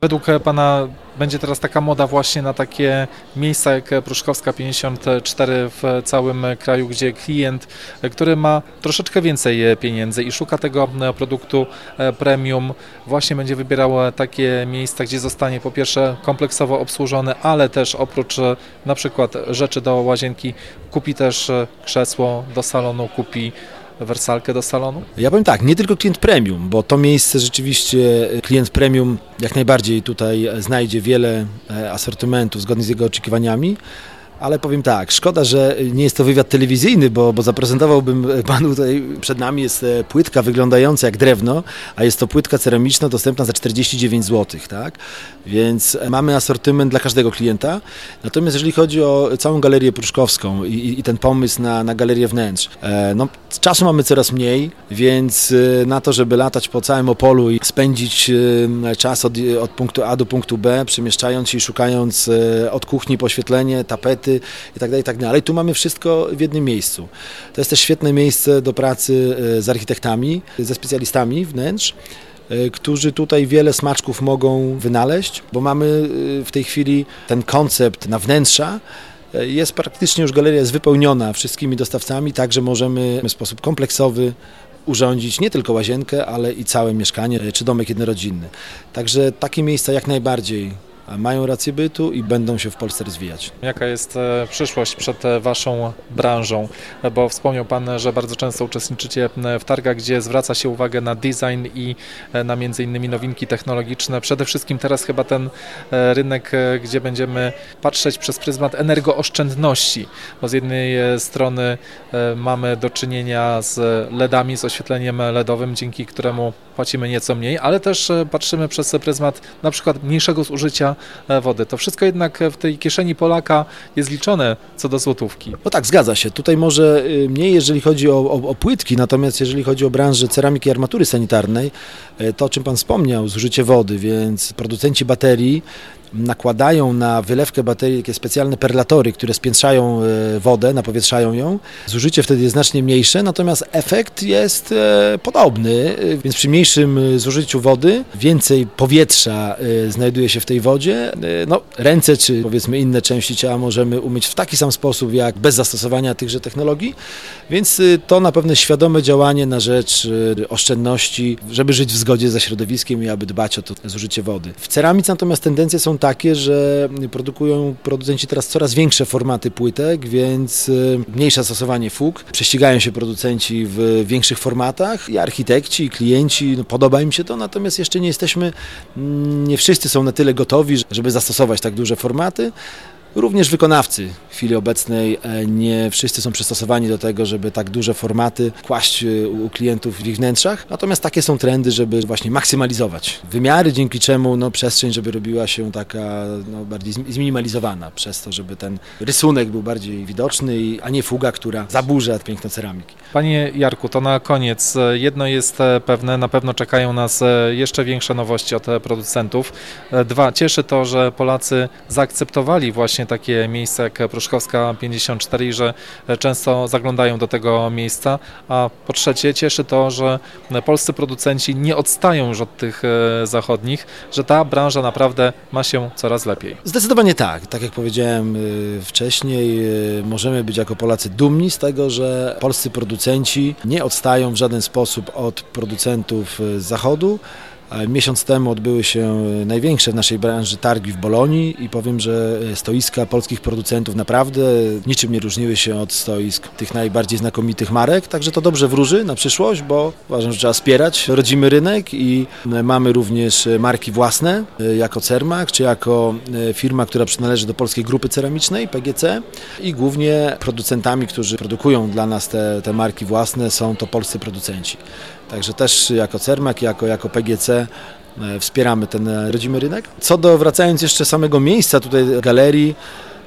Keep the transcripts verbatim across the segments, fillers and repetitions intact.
Według Pana będzie teraz taka moda właśnie na takie miejsca jak Pruszkowska pięćdziesiąt cztery w całym kraju, gdzie klient, który ma troszeczkę więcej pieniędzy i szuka tego produktu premium, właśnie będzie wybierał takie miejsca, gdzie zostanie po pierwsze kompleksowo obsłużony, ale też oprócz na przykład rzeczy do łazienki kupi też krzesło do salonu, kupi wersalkę do salonu? Ja powiem tak, nie tylko klient premium, bo to miejsce rzeczywiście klient premium jak najbardziej tutaj znajdzie wiele asortymentu zgodnie z jego oczekiwaniami, ale powiem tak, szkoda, że nie jest to wywiad telewizyjny, bo, bo zaprezentowałbym panu tutaj, przed nami jest płytka wyglądająca jak drewno, a jest to płytka ceramiczna dostępna za czterdzieści dziewięć złotych, tak? Więc mamy asortyment dla każdego klienta. Natomiast jeżeli chodzi o całą galerię pruszkowską i, i ten pomysł na, na galerię wnętrz, no czasu mamy coraz mniej, więc na to, żeby latać po całym Opolu i spędzić czas od, od punktu A do punktu B, przemieszczając się i szukając od kuchni poświetlenie, tapety, i tak dalej, i tak dalej. Ale tu mamy wszystko w jednym miejscu. To jest też świetne miejsce do pracy z architektami, ze specjalistami wnętrz, którzy tutaj wiele smaczków mogą wynaleźć, bo mamy w tej chwili ten koncept na wnętrza. Jest praktycznie już galeria jest wypełniona wszystkimi dostawcami, tak że możemy w sposób kompleksowy urządzić nie tylko łazienkę, ale i całe mieszkanie czy domek jednorodzinny. Także takie miejsca jak najbardziej mają rację bytu i będą się w Polsce rozwijać. Jaka jest przyszłość przed Waszą branżą? Bo wspomniał Pan, że bardzo często uczestniczycie w targach, gdzie zwraca się uwagę na design i na między innymi nowinki technologiczne. Przede wszystkim teraz chyba ten rynek, gdzie będziemy patrzeć przez pryzmat energooszczędności, bo z jednej strony mamy do czynienia z LEDami, z oświetleniem LEDowym, dzięki któremu płacimy nieco mniej, ale też patrzymy przez pryzmat na przykład mniejszego zużycia wody. To wszystko jednak w tej kieszeni Polaka jest liczone co do złotówki. No tak, zgadza się. Tutaj może mniej, jeżeli chodzi o, o, o płytki, natomiast jeżeli chodzi o branżę ceramiki i armatury sanitarnej, to o czym Pan wspomniał, zużycie wody, więc producenci baterii nakładają na wylewkę baterii takie specjalne perlatory, które spiętrzają wodę, napowietrzają ją. Zużycie wtedy jest znacznie mniejsze, natomiast efekt jest podobny, więc przy mniejszym zużyciu wody więcej powietrza znajduje się w tej wodzie. No, ręce czy powiedzmy inne części ciała możemy umyć w taki sam sposób jak bez zastosowania tychże technologii, więc to na pewno świadome działanie na rzecz oszczędności, żeby żyć w zgodzie ze środowiskiem i aby dbać o to zużycie wody. W ceramice natomiast tendencje są takie, że produkują producenci teraz coraz większe formaty płytek, więc mniejsze stosowanie fug. Prześcigają się producenci w większych formatach i architekci, i klienci, no, podoba im się to, natomiast jeszcze nie jesteśmy, nie wszyscy są na tyle gotowi, żeby zastosować tak duże formaty. Również wykonawcy w chwili obecnej nie wszyscy są przystosowani do tego, żeby tak duże formaty kłaść u klientów w ich wnętrzach. Natomiast takie są trendy, żeby właśnie maksymalizować wymiary, dzięki czemu no, przestrzeń, żeby robiła się taka no, bardziej zminimalizowana, przez to, żeby ten rysunek był bardziej widoczny, a nie fuga, która zaburza piękno ceramiki. Panie Jarku, to na koniec. Jedno jest pewne, na pewno czekają nas jeszcze większe nowości od producentów. Dwa, cieszy to, że Polacy zaakceptowali właśnie takie miejsca jak Pruszkowska pięćdziesiąt cztery i że często zaglądają do tego miejsca, a po trzecie cieszy to, że polscy producenci nie odstają już od tych zachodnich, że ta branża naprawdę ma się coraz lepiej. Zdecydowanie tak. Tak jak powiedziałem wcześniej, możemy być jako Polacy dumni z tego, że polscy producenci nie odstają w żaden sposób od producentów z zachodu. Miesiąc temu odbyły się największe w naszej branży targi w Bolonii i powiem, że stoiska polskich producentów naprawdę niczym nie różniły się od stoisk tych najbardziej znakomitych marek, także to dobrze wróży na przyszłość, bo uważam, że trzeba wspierać rodzimy rynek i mamy również marki własne jako Cermak, czy jako firma, która przynależy do Polskiej Grupy Ceramicznej, P G C i głównie producentami, którzy produkują dla nas te, te marki własne, są to polscy producenci. Także też jako Cermak, jako, jako P G C wspieramy ten rodzimy rynek. Co do, wracając jeszcze samego miejsca tutaj galerii,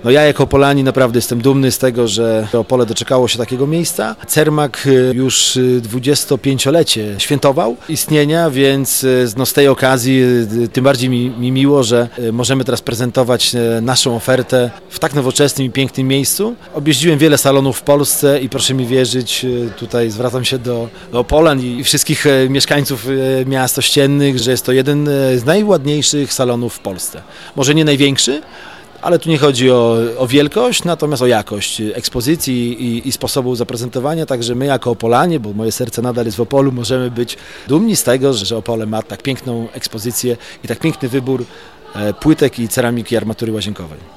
No ja jako Opolanin naprawdę jestem dumny z tego, że Opole doczekało się takiego miejsca. Cermak już dwudziestopięciolecie świętował istnienia, więc no z tej okazji tym bardziej mi, mi miło, że możemy teraz prezentować naszą ofertę w tak nowoczesnym i pięknym miejscu. Objeździłem wiele salonów w Polsce i proszę mi wierzyć, tutaj zwracam się do, do Opolan i wszystkich mieszkańców miast ościennych, że jest to jeden z najładniejszych salonów w Polsce. Może nie największy, ale tu nie chodzi o, o wielkość, natomiast o jakość ekspozycji i, i sposobu zaprezentowania, także my jako Opolanie, bo moje serce nadal jest w Opolu, możemy być dumni z tego, że Opole ma tak piękną ekspozycję i tak piękny wybór płytek i ceramiki armatury łazienkowej.